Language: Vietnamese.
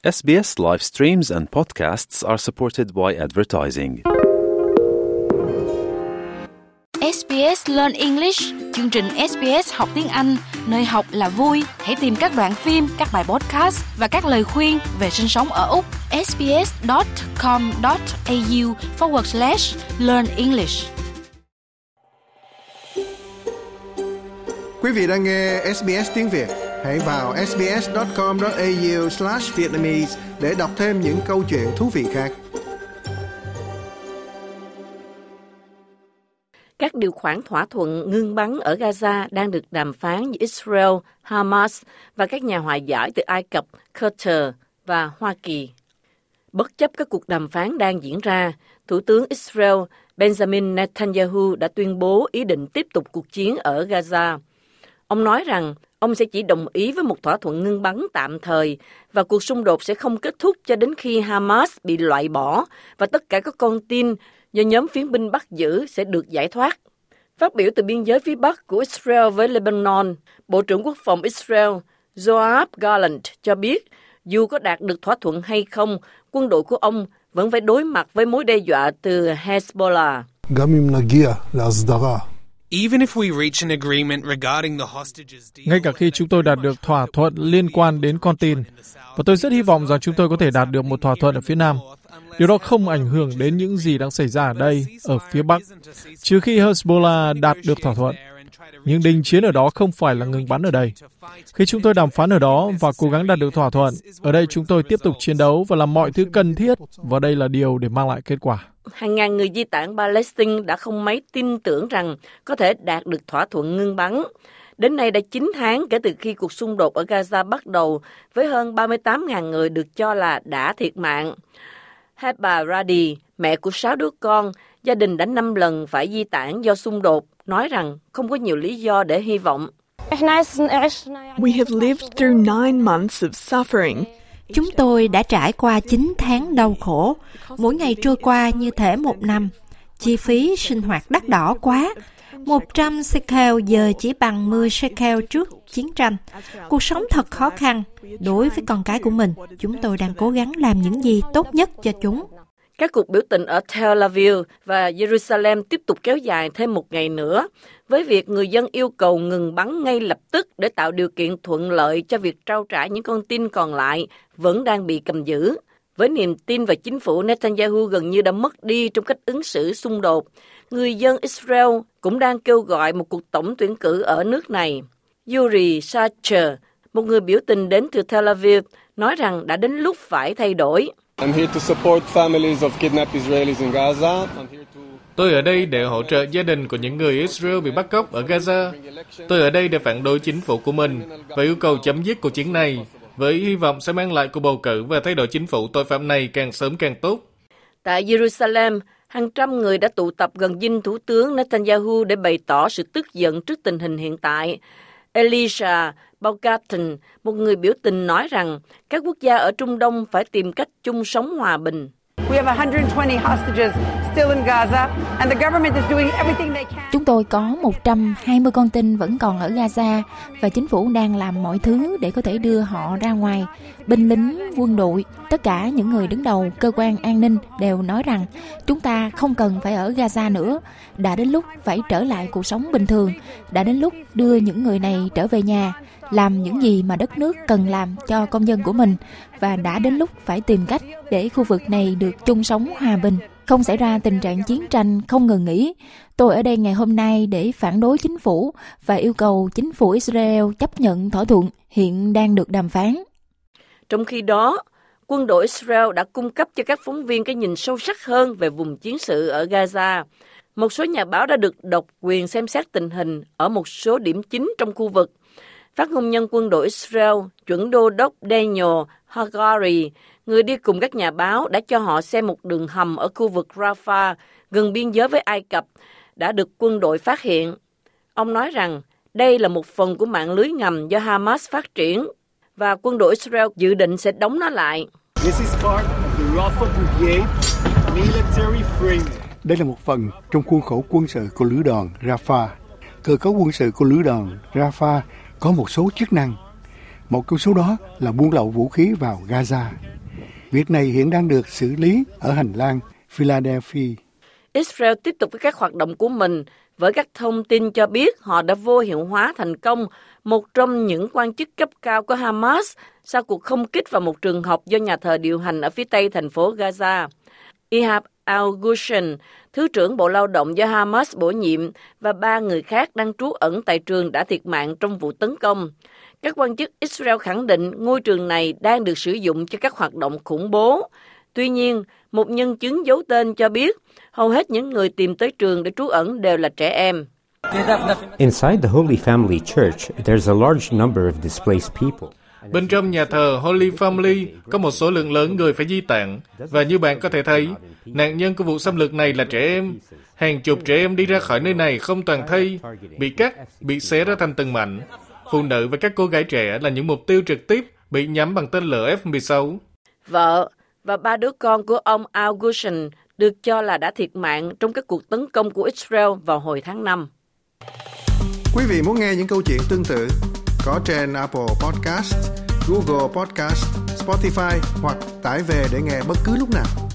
SBS live streams and podcasts are supported by advertising. SBS Learn English, chương trình SBS học tiếng Anh, nơi học là vui. Hãy tìm các đoạn phim, các bài podcast và các lời khuyên về sinh sống ở Úc. sbs.com.au/learn English. Quý vị đang nghe SBS tiếng Việt. Hãy vào sbs.com.au/Vietnamese để đọc thêm những câu chuyện thú vị khác. Các điều khoản thỏa thuận ngưng bắn ở Gaza đang được đàm phán giữa Israel, Hamas và các nhà hòa giải từ Ai Cập, Qatar và Hoa Kỳ. Bất chấp các cuộc đàm phán đang diễn ra, Thủ tướng Israel Benjamin Netanyahu đã tuyên bố ý định tiếp tục cuộc chiến ở Gaza. Ông nói rằng ông sẽ chỉ đồng ý với một thỏa thuận ngưng bắn tạm thời và cuộc xung đột sẽ không kết thúc cho đến khi Hamas bị loại bỏ và tất cả các con tin do nhóm phiến binh bắt giữ sẽ được giải thoát. Phát biểu từ biên giới phía Bắc của Israel với Lebanon, Bộ trưởng Quốc phòng Israel Yoav Gallant cho biết dù có đạt được thỏa thuận hay không, quân đội của ông vẫn phải đối mặt với mối đe dọa từ Hezbollah. Ngay cả khi chúng tôi đạt được thỏa thuận liên quan đến con tin, và tôi rất hy vọng rằng chúng tôi có thể đạt được một thỏa thuận ở phía Nam, điều đó không ảnh hưởng đến những gì đang xảy ra ở đây, ở phía Bắc, trừ khi Hezbollah đạt được thỏa thuận. Nhưng đình chiến ở đó không phải là ngừng bắn ở đây. Khi chúng tôi đàm phán ở đó và cố gắng đạt được thỏa thuận, ở đây chúng tôi tiếp tục chiến đấu và làm mọi thứ cần thiết, và đây là điều để mang lại kết quả. Hàng ngàn người di tản Palestine đã không mấy tin tưởng rằng có thể đạt được thỏa thuận ngưng bắn. Đến nay đã 9 tháng kể từ khi cuộc xung đột ở Gaza bắt đầu, với hơn 38.000 người được cho là đã thiệt mạng. Heba Radi, mẹ của 6 đứa con, gia đình đã 5 lần phải di tản do xung đột, nói rằng không có nhiều lý do để hy vọng. We have lived through 9 months of suffering. Chúng tôi đã trải qua 9 tháng đau khổ, mỗi ngày trôi qua như thể một năm. Chi phí sinh hoạt đắt đỏ quá. 100 shekel giờ chỉ bằng 10 shekel trước chiến tranh. Cuộc sống thật khó khăn. Đối với con cái của mình, chúng tôi đang cố gắng làm những gì tốt nhất cho chúng. Các cuộc biểu tình ở Tel Aviv và Jerusalem tiếp tục kéo dài thêm một ngày nữa, với việc người dân yêu cầu ngừng bắn ngay lập tức để tạo điều kiện thuận lợi cho việc trao trả những con tin còn lại vẫn đang bị cầm giữ. Với niềm tin vào chính phủ, Netanyahu gần như đã mất đi trong cách ứng xử xung đột. Người dân Israel cũng đang kêu gọi một cuộc tổng tuyển cử ở nước này. Yuri Sacher, một người biểu tình đến từ Tel Aviv, nói rằng đã đến lúc phải thay đổi. Tôi ở đây để hỗ trợ gia đình của những người Israel bị bắt cóc ở Gaza. Tôi ở đây để phản đối chính phủ của mình và yêu cầu chấm dứt cuộc chiến này, với hy vọng sẽ mang lại cuộc bầu cử và thay đổi chính phủ tội phạm này càng sớm càng tốt. Tại Jerusalem, hàng trăm người đã tụ tập gần dinh Thủ tướng Netanyahu để bày tỏ sự tức giận trước tình hình hiện tại. Elisha Baukatin, một người biểu tình, nói rằng các quốc gia ở Trung Đông phải tìm cách chung sống hòa bình. Chúng tôi có 120 con tin vẫn còn ở Gaza và chính phủ đang làm mọi thứ để có thể đưa họ ra ngoài. Binh lính, quân đội, tất cả những người đứng đầu cơ quan an ninh đều nói rằng chúng ta không cần phải ở Gaza nữa. Đã đến lúc phải trở lại cuộc sống bình thường. Đã đến lúc đưa những người này trở về nhà, làm những gì mà đất nước cần làm cho công dân của mình. Và đã đến lúc phải tìm cách để khu vực này được chung sống hòa bình, không xảy ra tình trạng chiến tranh không ngừng nghỉ. Tôi ở đây ngày hôm nay để phản đối chính phủ và yêu cầu chính phủ Israel chấp nhận thỏa thuận hiện đang được đàm phán. Trong khi đó, quân đội Israel đã cung cấp cho các phóng viên cái nhìn sâu sắc hơn về vùng chiến sự ở Gaza. Một số nhà báo đã được độc quyền xem xét tình hình ở một số điểm chính trong khu vực. Phát ngôn nhân quân đội Israel, chuẩn đô đốc Daniel Hagari, người đi cùng các nhà báo, đã cho họ xem một đường hầm ở khu vực Rafah, gần biên giới với Ai Cập, đã được quân đội phát hiện. Ông nói rằng đây là một phần của mạng lưới ngầm do Hamas phát triển, và quân đội Israel dự định sẽ đóng nó lại. Đây là một phần trong khuôn khổ quân sự của lữ đoàn Rafah. Cơ cấu quân sự của lữ đoàn Rafah có một số chức năng. Một trong số đó là buôn lậu vũ khí vào Gaza. Việc này hiện đang được xử lý ở hành lang Philadelphia. Israel tiếp tục với các hoạt động của mình với các thông tin cho biết họ đã vô hiệu hóa thành công một trong những quan chức cấp cao của Hamas sau cuộc không kích vào một trường học do nhà thờ điều hành ở phía tây thành phố Gaza. Ihab al-Gushan, Thứ trưởng Bộ Lao động do Hamas bổ nhiệm, và 3 người khác đang trú ẩn tại trường đã thiệt mạng trong vụ tấn công. Các quan chức Israel khẳng định ngôi trường này đang được sử dụng cho các hoạt động khủng bố. Tuy nhiên, một nhân chứng giấu tên cho biết hầu hết những người tìm tới trường để trú ẩn đều là trẻ em. Inside the Holy Family Church, there's a large number of displaced people. Bên trong nhà thờ Holy Family có một số lượng lớn người phải di tản, và như bạn có thể thấy, nạn nhân của vụ xâm lược này là trẻ em. Hàng chục trẻ em đi ra khỏi nơi này không toàn thây, bị cắt, bị xé ra thành từng mảnh. Phụ nữ và các cô gái trẻ là những mục tiêu trực tiếp bị nhắm bằng tên lửa F-16. Vợ và 3 đứa con của ông al-Gushan được cho là đã thiệt mạng trong các cuộc tấn công của Israel vào hồi tháng 5. Quý vị muốn nghe những câu chuyện tương tự có trên Apple Podcast, Google Podcast, Spotify hoặc tải về để nghe bất cứ lúc nào.